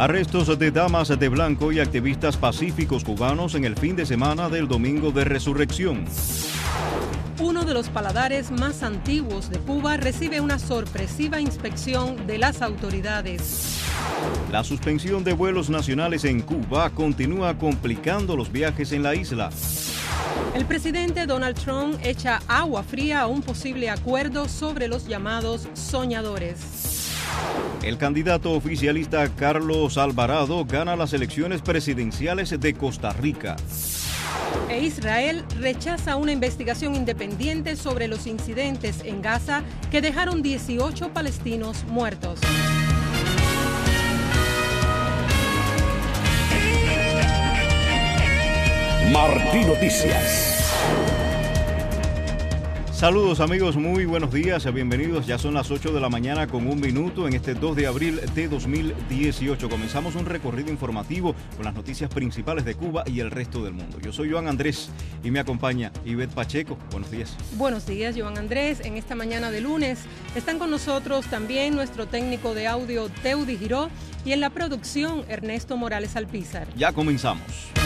Arrestos de damas de blanco y activistas pacíficos cubanos en el fin de semana del Domingo de Resurrección. Uno de los paladares más antiguos de Cuba recibe una sorpresiva inspección de las autoridades. La suspensión de vuelos nacionales en Cuba continúa complicando los viajes en la isla. El presidente Donald Trump echa agua fría a un posible acuerdo sobre los llamados soñadores. El candidato oficialista Carlos Alvarado gana las elecciones presidenciales de Costa Rica. E Israel rechaza una investigación independiente sobre los incidentes en Gaza que dejaron 18 palestinos muertos. Martí Noticias. Saludos amigos, muy buenos días, bienvenidos. Ya son las 8 de la mañana con un minuto en este 2 de abril de 2018. Comenzamos un recorrido informativo con las noticias principales de Cuba y el resto del mundo. Yo soy Joan Andrés y me acompaña Ivette Pacheco. Buenos días. Buenos días, Joan Andrés. En esta mañana de lunes están con nosotros también nuestro técnico de audio, Teudi Giró, y en la producción, Ernesto Morales Alpizar. Ya comenzamos.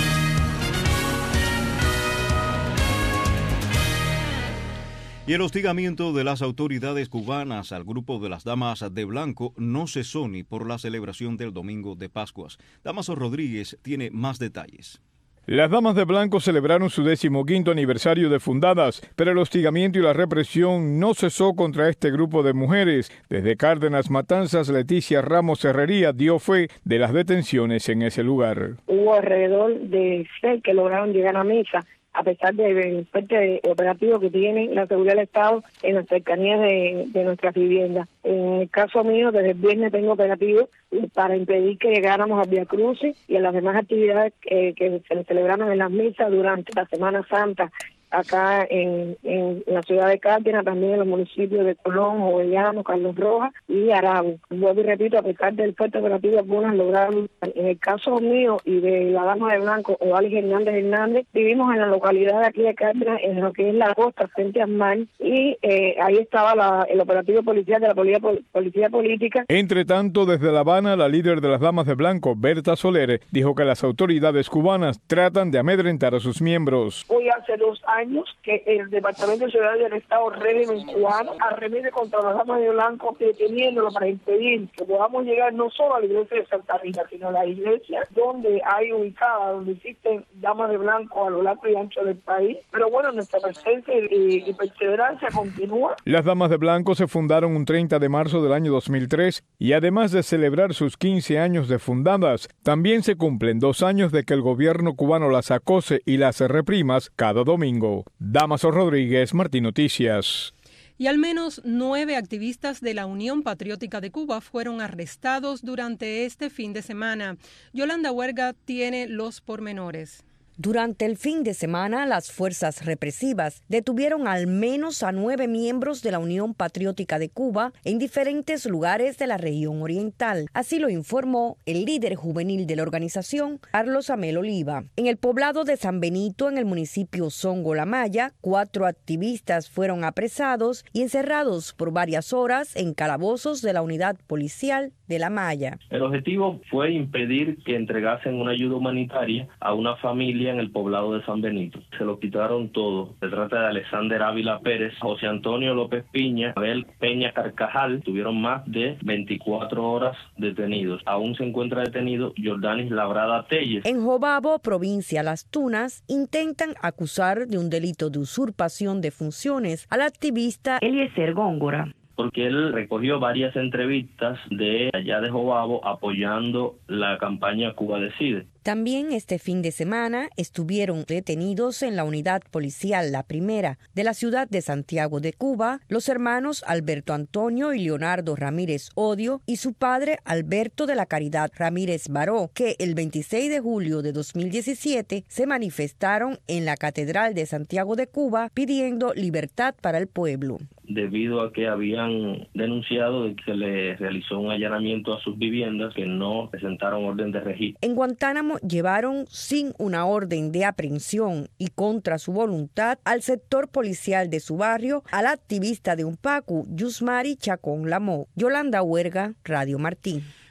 Y el hostigamiento de las autoridades cubanas al grupo de las Damas de Blanco no cesó ni por la celebración del Domingo de Pascuas. Damaso Rodríguez tiene más detalles. Las Damas de Blanco celebraron su 15º aniversario de fundadas, pero el hostigamiento y la represión no cesó contra este grupo de mujeres. Desde Cárdenas Matanzas, Leticia Ramos Herrería dio fe de las detenciones en ese lugar. Hubo alrededor de 6 que lograron llegar a misa, a pesar del fuerte operativo que tiene la seguridad del Estado en las cercanías de nuestras viviendas. En el caso mío, desde el viernes tengo operativo para impedir que llegáramos a Vía Crucis y a las demás actividades que se celebraron en las misas durante la Semana Santa, acá en la ciudad de Cárdenas, también en los municipios de Colón, Jovellanos, Carlos Rojas y Arabo. Vuelvo y repito, a pesar del fuerte operativo, algunas lograron. En el caso mío y de la Dama de Blanco, Odalis Hernández, vivimos en la localidad de aquí de Cárdenas, en lo que es la costa, frente al mar, y ahí estaba el operativo policial de la policía política. Entre tanto, desde La Habana, la líder de las Damas de Blanco, Berta Soler, dijo que las autoridades cubanas tratan de amedrentar a sus miembros. Hoy hace 2 años que el Departamento de Seguridad del Estado régimen cubano arremete contra las Damas de Blanco, deteniéndolo para impedir que podamos llegar no solo a la iglesia de Santa Rita, sino a la iglesia donde hay ubicada, donde existen Damas de Blanco a lo largo y ancho del país. Pero bueno, nuestra presencia y perseverancia continúa. Las Damas de Blanco se fundaron un 30 de marzo del año 2003 y además de celebrar sus 15 años de fundadas, también se cumplen 2 años de que el gobierno cubano las acose y las reprima cada domingo. Damaso Rodríguez, Martí Noticias. Y al menos 9 activistas de la Unión Patriótica de Cuba fueron arrestados durante este fin de semana. Yolanda Huerga tiene los pormenores. Durante el fin de semana, las fuerzas represivas detuvieron al menos a 9 miembros de la Unión Patriótica de Cuba en diferentes lugares de la región oriental. Así lo informó el líder juvenil de la organización, Carlos Amel Oliva. En el poblado de San Benito, en el municipio Songo La Maya, 4 activistas fueron apresados y encerrados por varias horas en calabozos de la unidad policial de La Maya. El objetivo fue impedir que entregasen una ayuda humanitaria a una familia en el poblado de San Benito. Se lo quitaron todo. Se trata de Alexander Ávila Pérez, José Antonio López Piña, Abel Peña Carcajal. Tuvieron más de 24 horas detenidos. Aún se encuentra detenido Jordanis Labrada Telles. En Jobabo, provincia Las Tunas, intentan acusar de un delito de usurpación de funciones al activista Eliezer Góngora, porque él recogió varias entrevistas de allá de Jobabo apoyando la campaña Cuba Decide. También este fin de semana estuvieron detenidos en la unidad policial La Primera de la ciudad de Santiago de Cuba los hermanos Alberto Antonio y Leonardo Ramírez Odio y su padre Alberto de la Caridad Ramírez Baró, que el 26 de julio de 2017 se manifestaron en la Catedral de Santiago de Cuba pidiendo libertad para el pueblo. Debido a que habían denunciado de que se les realizó un allanamiento a sus viviendas que no presentaron orden de registro. En Guantánamo llevaron sin una orden de aprehensión y contra su voluntad al sector policial de su barrio al activista de Unpacu, Yusmari Chacón Lamó. Yolanda Huerga, Radio Martí.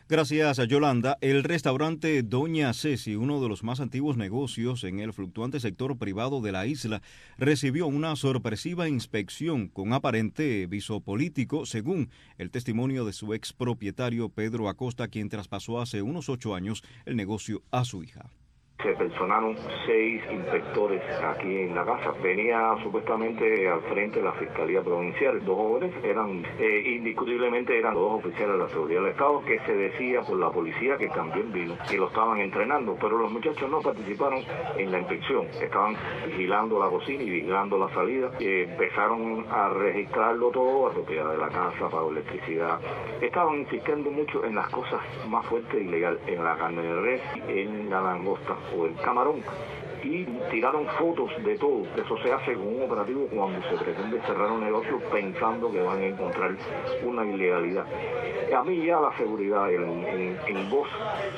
Gracias, Yolanda. El restaurante Doña Ceci, uno de los más antiguos negocios en el fluctuante sector privado de la isla, recibió una sorpresiva inspección con aparente viso político, según el testimonio de su expropietario Pedro Acosta, quien traspasó hace unos 8 años el negocio a su hija. Se personaron 6 inspectores aquí en la casa. Venía supuestamente al frente de la Fiscalía Provincial. 2 jóvenes indiscutiblemente eran 2 oficiales de la Seguridad del Estado, que se decía por la policía que también vino, que lo estaban entrenando, pero los muchachos no participaron en la inspección. Estaban vigilando la cocina y vigilando la salida. Empezaron a registrarlo todo, a propiedad de la casa, pago electricidad. Estaban insistiendo mucho en las cosas más fuertes y legales, en la carne de res, en la langosta o el camarón, y tiraron fotos de todo. Eso se hace con un operativo cuando se pretende cerrar un negocio pensando que van a encontrar una ilegalidad. A mí ya la seguridad, en voz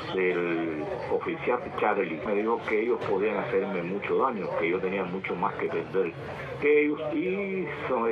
del oficial Charlie, me dijo que ellos podían hacerme mucho daño, que yo tenía mucho más que perder que ellos, y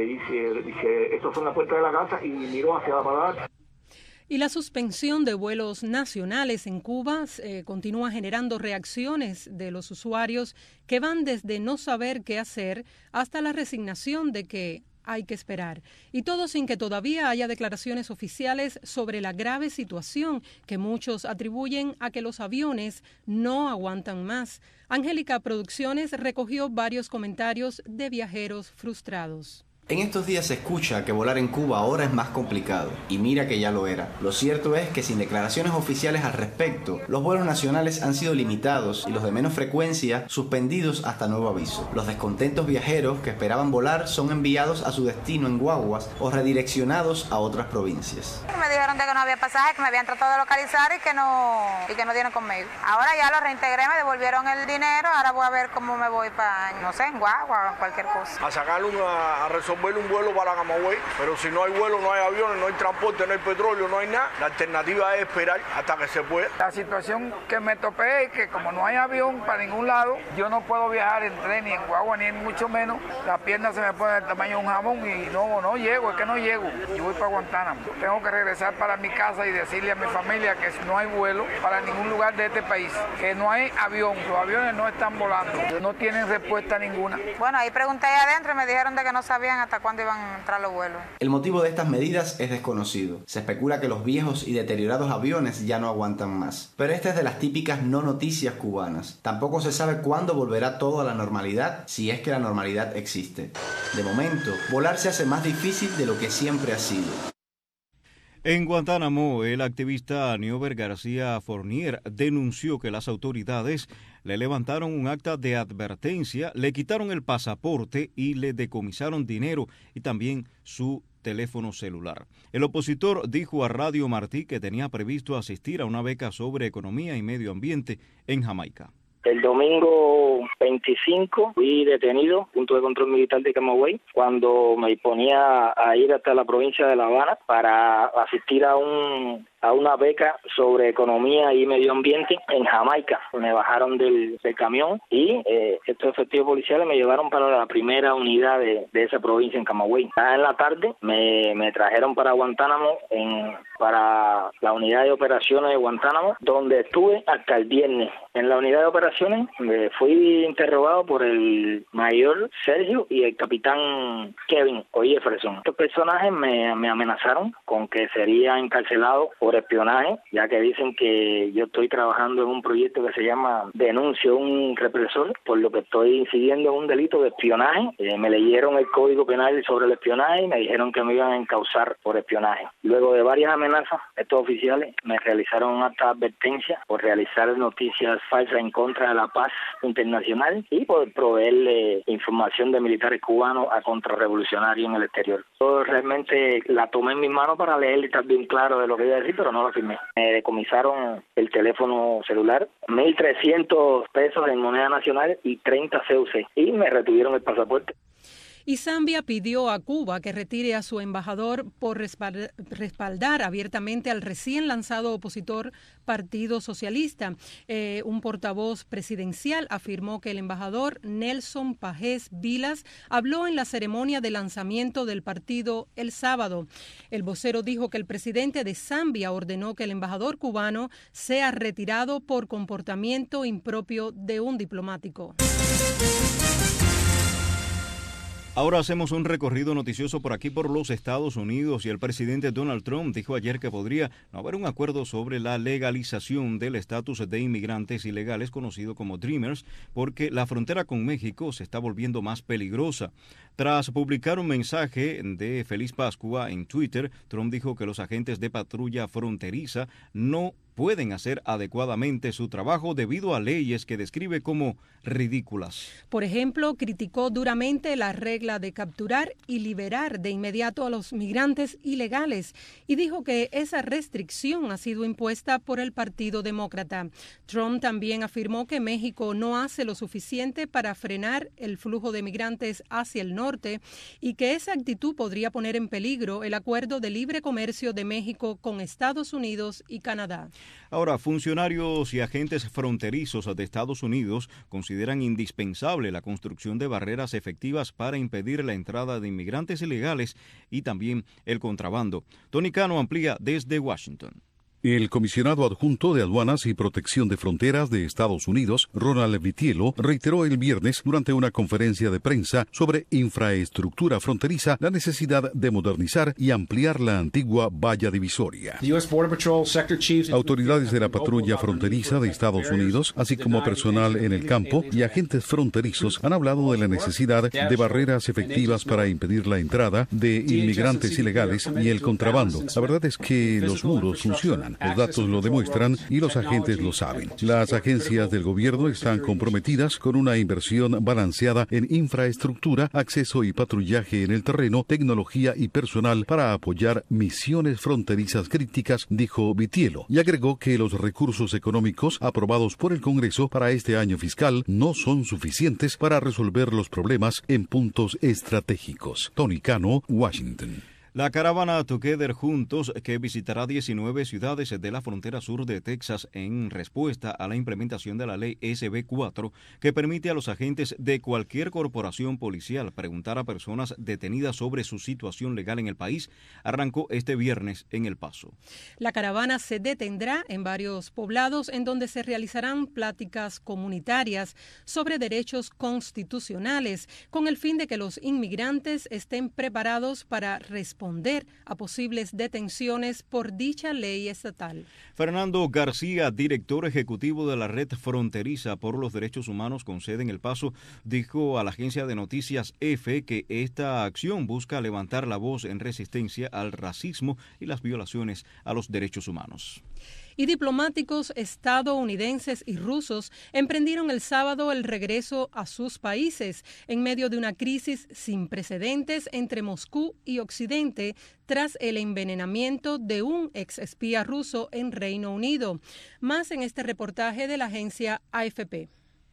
dice, esto fue en la puerta de la casa y miró hacia la parada. Y la suspensión de vuelos nacionales en Cuba continúa generando reacciones de los usuarios que van desde no saber qué hacer hasta la resignación de que hay que esperar. Y todo sin que todavía haya declaraciones oficiales sobre la grave situación que muchos atribuyen a que los aviones no aguantan más. Angélica Producciones recogió varios comentarios de viajeros frustrados. En estos días se escucha que volar en Cuba ahora es más complicado, y mira que ya lo era. Lo cierto es que sin declaraciones oficiales al respecto, los vuelos nacionales han sido limitados y los de menos frecuencia suspendidos hasta nuevo aviso. Los descontentos viajeros que esperaban volar son enviados a su destino en guaguas o redireccionados a otras provincias. Me dijeron de que no había pasaje, que me habían tratado de localizar y que no dieron conmigo. Ahora ya lo reintegré, me devolvieron el dinero, ahora voy a ver cómo me voy para, no sé, en guagua o cualquier cosa. A sacarle a resolver un vuelo para Camagüey, pero si no hay vuelo, no hay aviones, no hay transporte, no hay petróleo, no hay nada. La alternativa es esperar hasta que se pueda. La situación que me topé es que como no hay avión para ningún lado, yo no puedo viajar en tren ni en guagua, ni en mucho menos. Las piernas se me ponen del tamaño de un jamón y no llego, es que no llego. Yo voy para Guantánamo. Tengo que regresar para mi casa y decirle a mi familia que no hay vuelo para ningún lugar de este país, que no hay avión, los aviones no están volando, no tienen respuesta ninguna. Bueno, ahí pregunté ahí adentro y me dijeron de que no sabían hasta cuándo iban a entrar los vuelos. El motivo de estas medidas es desconocido. Se especula que los viejos y deteriorados aviones ya no aguantan más. Pero esta es de las típicas no noticias cubanas. Tampoco se sabe cuándo volverá todo a la normalidad, si es que la normalidad existe. De momento, volar se hace más difícil de lo que siempre ha sido. En Guantánamo, el activista Niober García Fournier denunció que las autoridades le levantaron un acta de advertencia, le quitaron el pasaporte y le decomisaron dinero y también su teléfono celular. El opositor dijo a Radio Martí que tenía previsto asistir a una beca sobre economía y medio ambiente en Jamaica. El domingo 25 fui detenido, punto de control militar de Camagüey, cuando me ponía a ir hasta la provincia de La Habana para asistir a una beca sobre economía y medio ambiente en Jamaica. Me bajaron del camión y estos efectivos policiales me llevaron para la primera unidad de esa provincia en Camagüey. Ya en la tarde me trajeron para Guantánamo, para la unidad de operaciones de Guantánamo, donde estuve hasta el viernes. En la unidad de operaciones fui interrogado por el mayor Sergio y el capitán Kevin o Jefferson. Estos personajes me amenazaron con que sería encarcelado por espionaje, ya que dicen que yo estoy trabajando en un proyecto que se llama Denuncio un represor, por lo que estoy incidiendo en un delito de espionaje. Me leyeron el Código Penal sobre el espionaje y me dijeron que me iban a encausar por espionaje. Luego de varias amenazas, estos oficiales me realizaron una advertencia por realizar noticias falsas en contra de la paz internacional y por proveerle información de militares cubanos a contrarrevolucionarios en el exterior. Yo realmente la tomé en mis manos para leer y estar bien claro de lo que iba a decir, pero no lo firmé. Me decomisaron el teléfono celular, 1.300 pesos en moneda nacional y 30 CUC, y me retuvieron el pasaporte. Y Zambia pidió a Cuba que retire a su embajador por respaldar abiertamente al recién lanzado opositor Partido Socialista. Un portavoz presidencial afirmó que el embajador Nelson Pajés Vilas habló en la ceremonia de lanzamiento del partido el sábado. El vocero dijo que el presidente de Zambia ordenó que el embajador cubano sea retirado por comportamiento impropio de un diplomático. Ahora hacemos un recorrido noticioso por aquí por los Estados Unidos y el presidente Donald Trump dijo ayer que podría no haber un acuerdo sobre la legalización del estatus de inmigrantes ilegales conocido como Dreamers porque la frontera con México se está volviendo más peligrosa. Tras publicar un mensaje de Feliz Pascua en Twitter, Trump dijo que los agentes de patrulla fronteriza no pueden hacer adecuadamente su trabajo debido a leyes que describe como ridículas. Por ejemplo, criticó duramente la regla de capturar y liberar de inmediato a los migrantes ilegales y dijo que esa restricción ha sido impuesta por el Partido Demócrata. Trump también afirmó que México no hace lo suficiente para frenar el flujo de migrantes hacia el norte y que esa actitud podría poner en peligro el acuerdo de libre comercio de México con Estados Unidos y Canadá. Ahora, funcionarios y agentes fronterizos de Estados Unidos consideran indispensable la construcción de barreras efectivas para impedir la entrada de inmigrantes ilegales y también el contrabando. Tony Cano amplía desde Washington. El comisionado adjunto de Aduanas y Protección de Fronteras de Estados Unidos, Ronald Vitiello, reiteró el viernes durante una conferencia de prensa sobre infraestructura fronteriza la necesidad de modernizar y ampliar la antigua valla divisoria. Autoridades de la patrulla fronteriza de Estados Unidos, así como personal en el campo y agentes fronterizos han hablado de la necesidad de barreras efectivas para impedir la entrada de inmigrantes ilegales y el contrabando. La verdad es que los muros funcionan. Los datos lo demuestran y los agentes lo saben. Las agencias del gobierno están comprometidas con una inversión balanceada en infraestructura, acceso y patrullaje en el terreno, tecnología y personal para apoyar misiones fronterizas críticas, dijo Vitiello, y agregó que los recursos económicos aprobados por el Congreso para este año fiscal no son suficientes para resolver los problemas en puntos estratégicos. Tony Cano, Washington. La caravana Together Juntos, que visitará 19 ciudades de la frontera sur de Texas en respuesta a la implementación de la ley SB 4, que permite a los agentes de cualquier corporación policial preguntar a personas detenidas sobre su situación legal en el país, arrancó este viernes en El Paso. La caravana se detendrá en varios poblados en donde se realizarán pláticas comunitarias sobre derechos constitucionales, con el fin de que los inmigrantes estén preparados para responder a posibles detenciones por dicha ley estatal. Fernando García, director ejecutivo de la Red Fronteriza por los Derechos Humanos con sede en El Paso, dijo a la agencia de noticias EFE que esta acción busca levantar la voz en resistencia al racismo y las violaciones a los derechos humanos. Y diplomáticos estadounidenses y rusos emprendieron el sábado el regreso a sus países en medio de una crisis sin precedentes entre Moscú y Occidente tras el envenenamiento de un exespía ruso en Reino Unido. Más en este reportaje de la agencia AFP.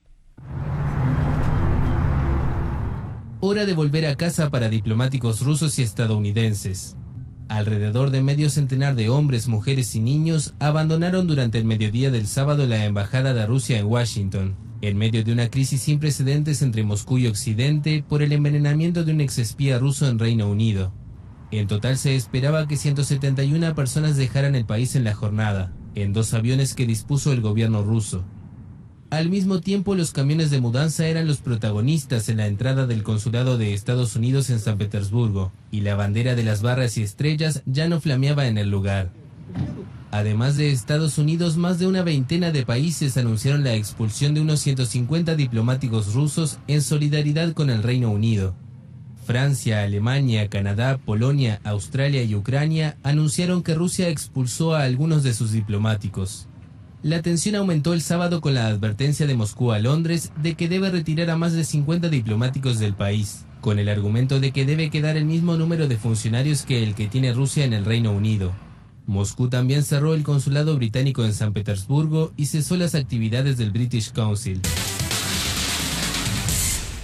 Hora de volver a casa para diplomáticos rusos y estadounidenses. Alrededor de medio centenar de hombres, mujeres y niños abandonaron durante el mediodía del sábado la embajada de Rusia en Washington, en medio de una crisis sin precedentes entre Moscú y Occidente por el envenenamiento de un exespía ruso en Reino Unido. En total se esperaba que 171 personas dejaran el país en la jornada, en 2 aviones que dispuso el gobierno ruso. Al mismo tiempo, los camiones de mudanza eran los protagonistas en la entrada del consulado de Estados Unidos en San Petersburgo, y la bandera de las barras y estrellas ya no flameaba en el lugar. Además de Estados Unidos, más de una veintena de países anunciaron la expulsión de unos 150 diplomáticos rusos en solidaridad con el Reino Unido. Francia, Alemania, Canadá, Polonia, Australia y Ucrania anunciaron que Rusia expulsó a algunos de sus diplomáticos. La tensión aumentó el sábado con la advertencia de Moscú a Londres de que debe retirar a más de 50 diplomáticos del país, con el argumento de que debe quedar el mismo número de funcionarios que el que tiene Rusia en el Reino Unido. Moscú también cerró el consulado británico en San Petersburgo y cesó las actividades del British Council.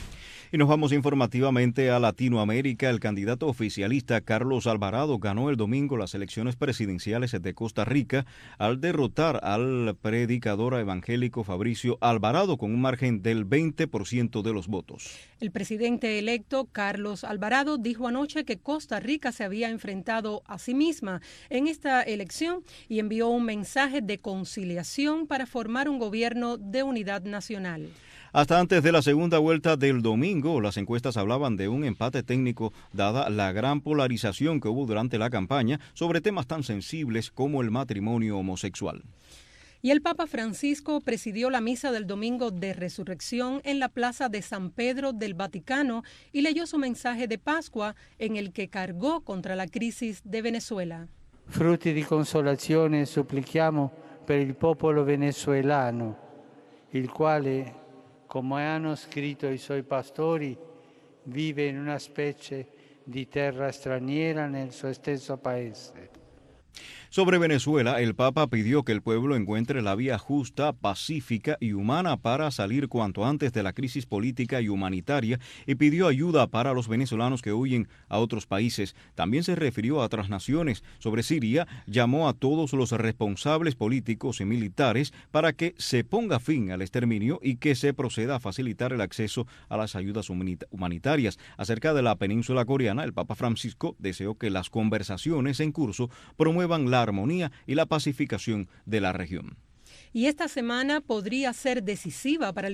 Y nos vamos informativamente a Latinoamérica. El candidato oficialista Carlos Alvarado ganó el domingo las elecciones presidenciales de Costa Rica al derrotar al predicador evangélico Fabricio Alvarado con un margen del 20% de los votos. El presidente electo Carlos Alvarado dijo anoche que Costa Rica se había enfrentado a sí misma en esta elección y envió un mensaje de conciliación para formar un gobierno de unidad nacional. Hasta antes de la segunda vuelta del domingo, las encuestas hablaban de un empate técnico dada la gran polarización que hubo durante la campaña sobre temas tan sensibles como el matrimonio homosexual. Y el Papa Francisco presidió la misa del domingo de Resurrección en la plaza de San Pedro del Vaticano y leyó su mensaje de Pascua en el que cargó contra la crisis de Venezuela. Frutti di consolazione supplichiamo per il popolo venezuelano, il quale, come hanno scritto i suoi pastori, vive in una specie di terra straniera nel suo stesso paese. Sobre Venezuela, el Papa pidió que el pueblo encuentre la vía justa, pacífica y humana para salir cuanto antes de la crisis política y humanitaria y pidió ayuda para los venezolanos que huyen a otros países. También se refirió a otras naciones. Sobre Siria, llamó a todos los responsables políticos y militares para que se ponga fin al exterminio y que se proceda a facilitar el acceso a las ayudas humanitarias. Acerca de la península coreana, el Papa Francisco deseó que las conversaciones en curso promuevan la armonía y la pacificación de la región. Y esta semana podría ser decisiva para el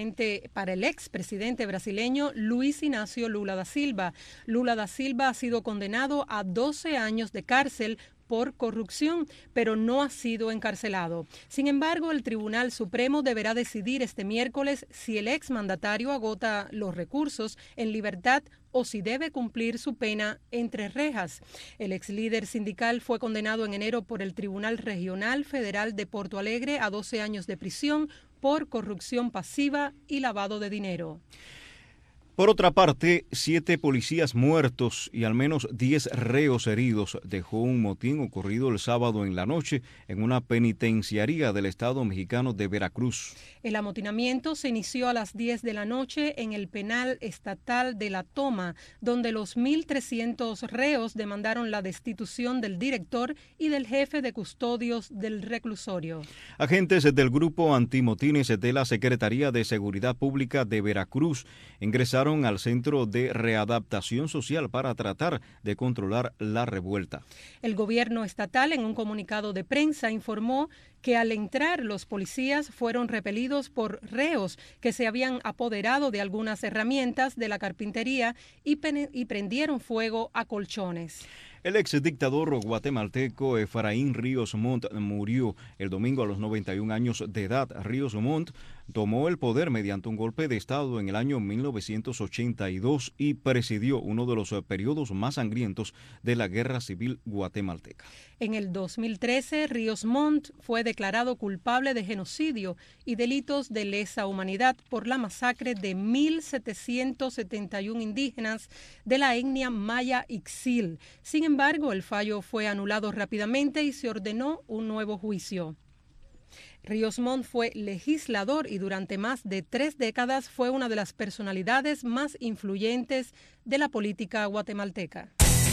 expresidente brasileño Luiz Inácio Lula da Silva. Lula da Silva ha sido condenado a 12 años de cárcel por corrupción, pero no ha sido encarcelado. Sin embargo, el Tribunal Supremo deberá decidir este miércoles si el exmandatario agota los recursos en libertad o si debe cumplir su pena entre rejas. El exlíder sindical fue condenado en enero por el Tribunal Regional Federal de Porto Alegre a 12 años de prisión por corrupción pasiva y lavado de dinero. Por otra parte, 7 policías muertos y al menos 10 reos heridos dejó un motín ocurrido el sábado en la noche en una penitenciaría del estado mexicano de Veracruz. El amotinamiento se inició a las 10 de la noche en el penal estatal de La Toma, donde los 1.300 reos demandaron la destitución del director y del jefe de custodios del reclusorio. Agentes del grupo antimotines de la Secretaría de Seguridad Pública de Veracruz ingresaron al Centro de Readaptación Social para tratar de controlar la revuelta. El gobierno estatal, en un comunicado de prensa, informó que al entrar los policías fueron repelidos por reos que se habían apoderado de algunas herramientas de la carpintería y prendieron fuego a colchones. El exdictador guatemalteco Efraín Ríos Montt murió el domingo a los 91 años de edad. Ríos Montt tomó el poder mediante un golpe de Estado en el año 1982 y presidió uno de los periodos más sangrientos de la Guerra Civil guatemalteca. En el 2013, Ríos Montt fue declarado culpable de genocidio y delitos de lesa humanidad por la masacre de 1.771 indígenas de la etnia maya Ixil. Sin embargo, el fallo fue anulado rápidamente y se ordenó un nuevo juicio. Ríos Montt fue legislador y durante más de 3 décadas fue una de las personalidades más influyentes de la política guatemalteca.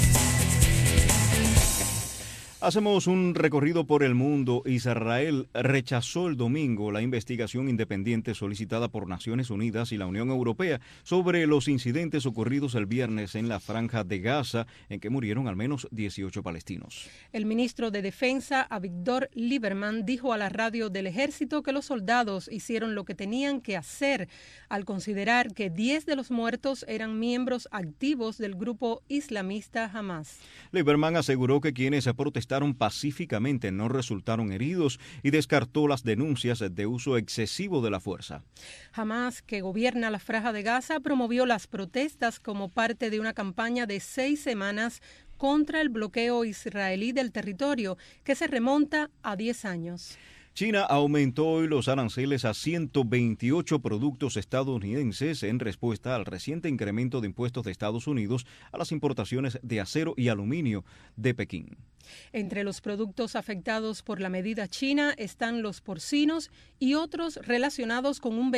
Hacemos un recorrido por el mundo. Israel rechazó el domingo la investigación independiente solicitada por Naciones Unidas y la Unión Europea sobre los incidentes ocurridos el viernes en la Franja de Gaza, en que murieron al menos 18 palestinos. El ministro de Defensa, Avigdor Lieberman, dijo a la radio del ejército que los soldados hicieron lo que tenían que hacer al considerar que 10 de los muertos eran miembros activos del grupo islamista Hamas. Lieberman aseguró que quienes protestaron pacíficamente no resultaron heridos y descartó las denuncias de uso excesivo de la fuerza. Hamas, que gobierna la Franja de Gaza, promovió las protestas como parte de una campaña de 6 semanas contra el bloqueo israelí del territorio, que se remonta a 10 años. China aumentó hoy los aranceles a 128 productos estadounidenses en respuesta al reciente incremento de impuestos de Estados Unidos a las importaciones de acero y aluminio de Pekín. Entre los productos afectados por la medida china están los porcinos y otros relacionados con un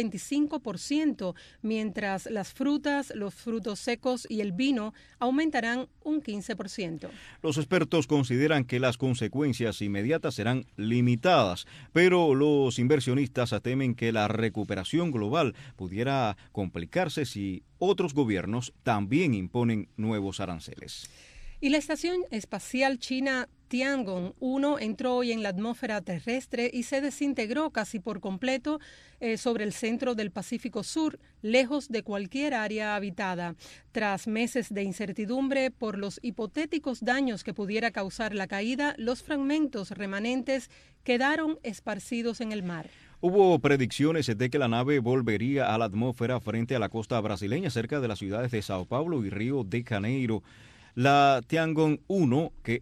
25%, mientras las frutas, los frutos secos y el vino aumentarán un 15%. Los expertos consideran que las consecuencias inmediatas serán limitadas, pero los inversionistas temen que la recuperación global pudiera complicarse si otros gobiernos también imponen nuevos aranceles. Y la estación espacial china Tiangong-1 entró hoy en la atmósfera terrestre y se desintegró casi por completo sobre el centro del Pacífico Sur, lejos de cualquier área habitada. Tras meses de incertidumbre por los hipotéticos daños que pudiera causar la caída, los fragmentos remanentes quedaron esparcidos en el mar. Hubo predicciones de que la nave volvería a la atmósfera frente a la costa brasileña, cerca de las ciudades de Sao Paulo y Río de Janeiro. La Tiangong-1, que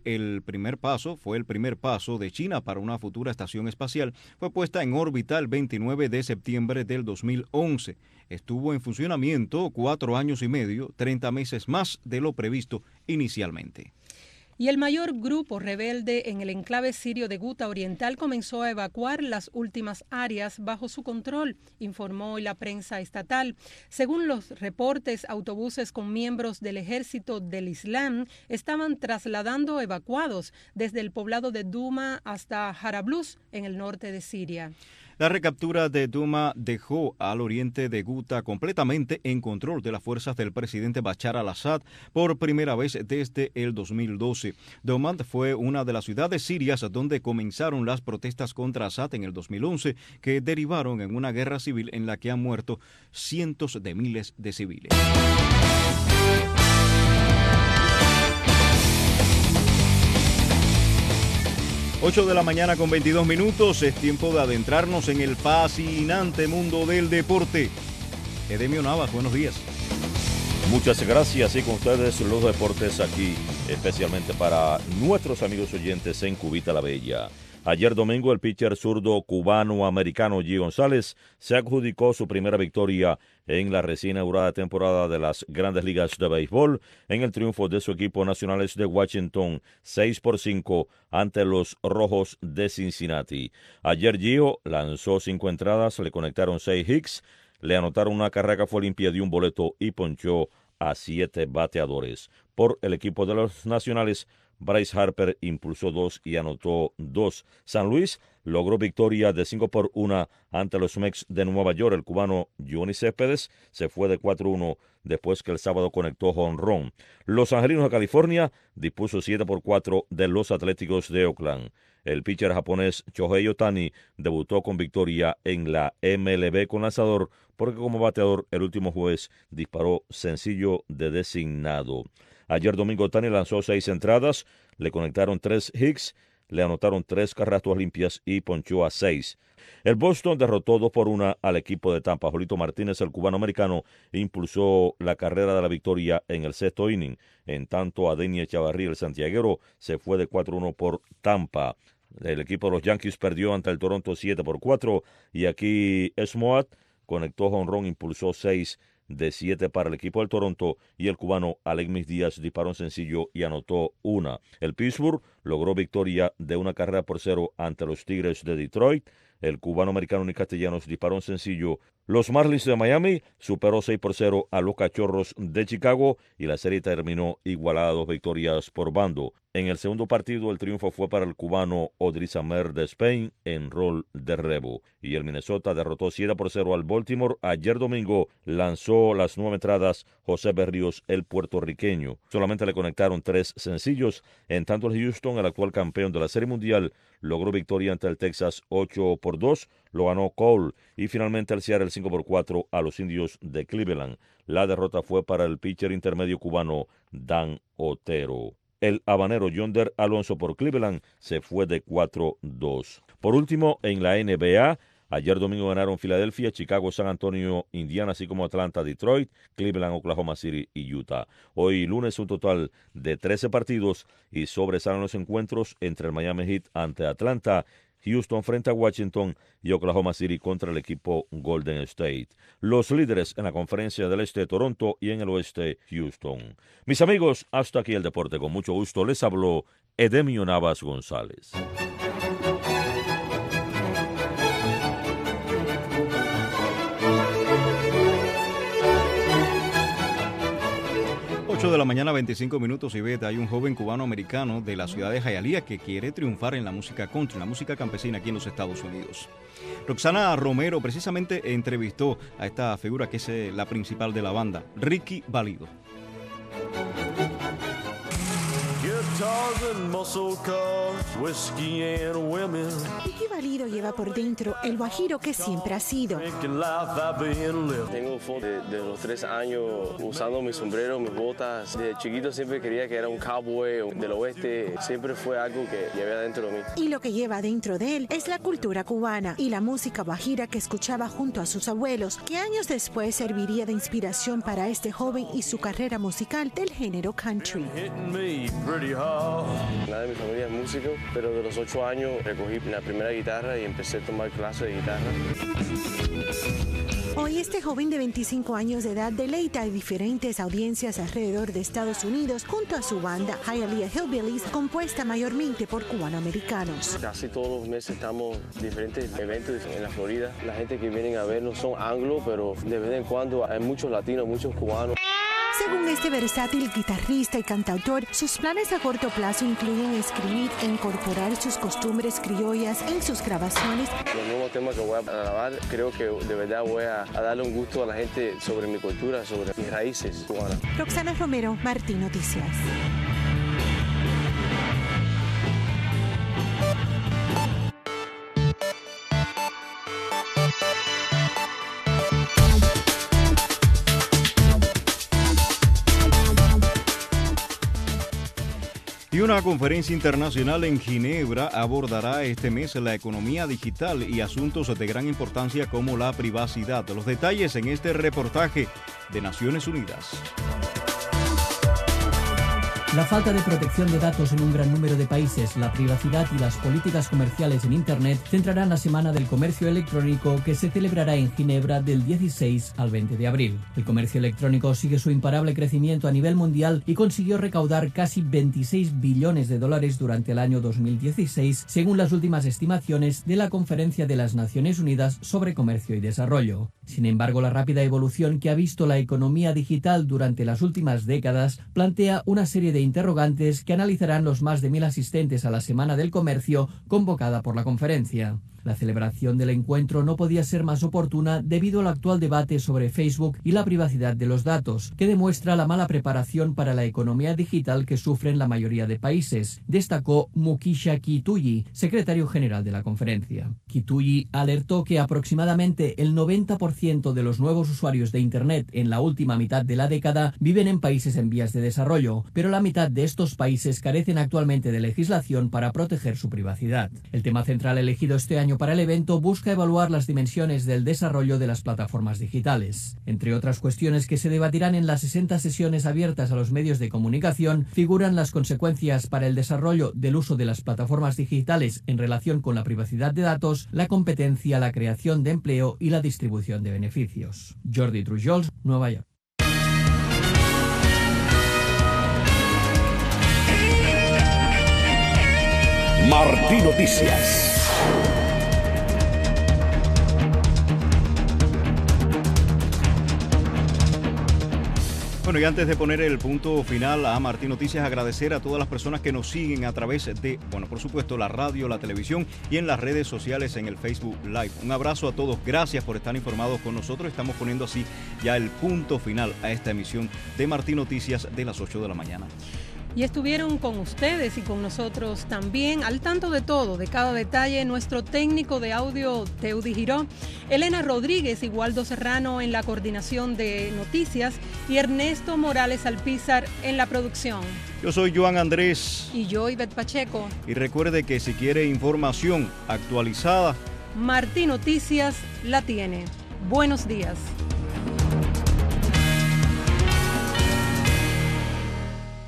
fue el primer paso de China para una futura estación espacial, fue puesta en órbita el 29 de septiembre del 2011. Estuvo en funcionamiento 4 años y medio, 30 meses más de lo previsto inicialmente. Y el mayor grupo rebelde en el enclave sirio de Guta Oriental comenzó a evacuar las últimas áreas bajo su control, informó hoy la prensa estatal. Según los reportes, autobuses con miembros del Ejército del Islam estaban trasladando evacuados desde el poblado de Duma hasta Jarablus, en el norte de Siria. La recaptura de Duma dejó al oriente de Guta completamente en control de las fuerzas del presidente Bashar al-Assad por primera vez desde el 2012. Duma fue una de las ciudades sirias donde comenzaron las protestas contra Assad en el 2011, que derivaron en una guerra civil en la que han muerto cientos de miles de civiles. 8 de la mañana con 22 minutos, es tiempo de adentrarnos en el fascinante mundo del deporte. Edemio Navas, buenos días. Muchas gracias, y con ustedes los deportes aquí, especialmente para nuestros amigos oyentes en Cubita la Bella. Ayer domingo el pitcher zurdo cubano-americano Gio González se adjudicó su primera victoria en la recién inaugurada temporada de las Grandes Ligas de Béisbol en el triunfo de su equipo Nacionales de Washington 6-5 ante los Rojos de Cincinnati. Ayer Gio lanzó 5 entradas, le conectaron 6 hits, le anotaron una carrera que fue limpia de un boleto y ponchó a 7 bateadores. Por el equipo de los Nacionales, Bryce Harper impulsó 2 y anotó 2. San Luis logró victoria de 5-1 ante los Mets de Nueva York. El cubano Johnny Céspedes se fue de 4-1 después que el sábado conectó jonrón. Los Angelinos de California dispuso 7-4 de los Atléticos de Oakland. El pitcher japonés Shohei Ohtani debutó con victoria en la MLB con lanzador, porque como bateador el último jueves disparó sencillo de designado. Ayer domingo Ohtani lanzó 6 entradas, le conectaron 3 hits, le anotaron 3 carreras limpias y ponchó a 6. El Boston derrotó 2-1 al equipo de Tampa. Julito Martínez, el cubano-americano, impulsó la carrera de la victoria en el 6º inning. En tanto, Adeiny Chavarría, el santiaguero, se fue de 4-1 por Tampa. El equipo de los Yankees perdió ante el Toronto 7-4 y aquí Smoat conectó jonrón, impulsó 6 de 7 para el equipo del Toronto, y el cubano Alegmis Díaz disparó un sencillo y anotó 1. El Pittsburgh logró victoria de 1-0 ante los Tigres de Detroit. El cubano-americano Nick Castellanos disparó un sencillo. Los Marlins de Miami superó 6-0 a los Cachorros de Chicago y la serie terminó igualada a 2 victorias por bando. En el segundo partido el triunfo fue para el cubano Odriz Amer de Spain en rol de relevo, y el Minnesota derrotó 7-0 al Baltimore. Ayer domingo lanzó las 9 entradas José Berríos, el puertorriqueño. Solamente le conectaron 3 sencillos. En tanto el Houston, el actual campeón de la Serie Mundial, logró victoria ante el Texas 8-2, lo ganó Cole, y finalmente el Seattle 5-4 a los Indios de Cleveland. La derrota fue para el pitcher intermedio cubano Dan Otero. El habanero Yonder Alonso por Cleveland se fue de 4-2. Por último, en la NBA, ayer domingo ganaron Filadelfia, Chicago, San Antonio, Indiana, así como Atlanta, Detroit, Cleveland, Oklahoma City y Utah. Hoy lunes un total de 13 partidos y sobresalen los encuentros entre el Miami Heat ante Atlanta, Houston frente a Washington y Oklahoma City contra el equipo Golden State. Los líderes en la conferencia del este, Toronto, y en el oeste, Houston. Mis amigos, hasta aquí el deporte. Con mucho gusto les habló Edemio Navas González. De la mañana, 25 minutos, y hay un joven cubano-americano de la ciudad de Hialeah que quiere triunfar en la música country, la música campesina aquí en los Estados Unidos. Roxana Romero precisamente entrevistó a esta figura que es la principal de la banda, Ricky Valido. Ricky Valido lleva por dentro el guajiro que siempre ha sido. Tengo fotos de los 3 años usando mi sombrero, mis botas. De chiquito siempre quería que era un cowboy del oeste. Siempre fue algo que llevé dentro de mí. Y lo que lleva dentro de él es la cultura cubana y la música guajira que escuchaba junto a sus abuelos, que años después serviría de inspiración para este joven y su carrera musical del género country. Nada de mi familia es músico, pero de los 8 años recogí la primera guitarra y empecé a tomar clases de guitarra. Hoy este joven de 25 años de edad deleita a diferentes audiencias alrededor de Estados Unidos junto a su banda Hialeah Hillbillies, compuesta mayormente por cubanoamericanos. Casi todos los meses estamos en diferentes eventos en la Florida. La gente que vienen a vernos son anglos, pero de vez en cuando hay muchos latinos, muchos cubanos. Según este versátil guitarrista y cantautor, sus planes a corto plazo incluyen escribir e incorporar sus costumbres criollas en sus grabaciones. Los nuevos temas que voy a grabar, creo que de verdad voy a darle un gusto a la gente sobre mi cultura, sobre mis raíces cubanas. Roxana Romero, Martín Noticias. Y una conferencia internacional en Ginebra abordará este mes la economía digital y asuntos de gran importancia como la privacidad. Los detalles en este reportaje de Naciones Unidas. La falta de protección de datos en un gran número de países, la privacidad y las políticas comerciales en Internet centrarán la Semana del Comercio Electrónico que se celebrará en Ginebra del 16 al 20 de abril. El comercio electrónico sigue su imparable crecimiento a nivel mundial y consiguió recaudar casi 26 billones de dólares durante el año 2016, según las últimas estimaciones de la Conferencia de las Naciones Unidas sobre Comercio y Desarrollo. Sin embargo, la rápida evolución que ha visto la economía digital durante las últimas décadas plantea una serie de interrogantes que analizarán los más de 1.000 asistentes a la Semana del Comercio convocada por la conferencia. La celebración del encuentro no podía ser más oportuna debido al actual debate sobre Facebook y la privacidad de los datos, que demuestra la mala preparación para la economía digital que sufren la mayoría de países, destacó Mukisha Kituyi, secretario general de la conferencia. Kituyi alertó que aproximadamente el 90% de los nuevos usuarios de Internet en la última mitad de la década viven en países en vías de desarrollo, pero la mitad de estos países carecen actualmente de legislación para proteger su privacidad. El tema central elegido este año para el evento busca evaluar las dimensiones del desarrollo de las plataformas digitales. Entre otras cuestiones que se debatirán en las 60 sesiones abiertas a los medios de comunicación, figuran las consecuencias para el desarrollo del uso de las plataformas digitales en relación con la privacidad de datos, la competencia, la creación de empleo y la distribución de beneficios. Jordi Trujols, Nueva York. Martín Noticias. Bueno, y antes de poner el punto final a Martín Noticias, agradecer a todas las personas que nos siguen a través de, por supuesto, la radio, la televisión y en las redes sociales en el Facebook Live. Un abrazo a todos, gracias por estar informados con nosotros. Estamos poniendo así ya el punto final a esta emisión de Martín Noticias de las 8 de la mañana. Y estuvieron con ustedes y con nosotros también, al tanto de todo, de cada detalle, nuestro técnico de audio, Teudi Giró, Elena Rodríguez y Waldo Serrano en la coordinación de noticias y Ernesto Morales Alpizar en la producción. Yo soy Joan Andrés. Y yo, Ivette Pacheco. Y recuerde que si quiere información actualizada, Martín Noticias la tiene. Buenos días.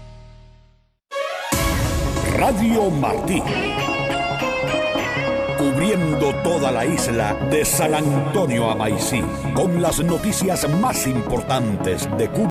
Radio Martí. recorriendo toda la isla de San Antonio a Maicí, con las noticias más importantes de Cuba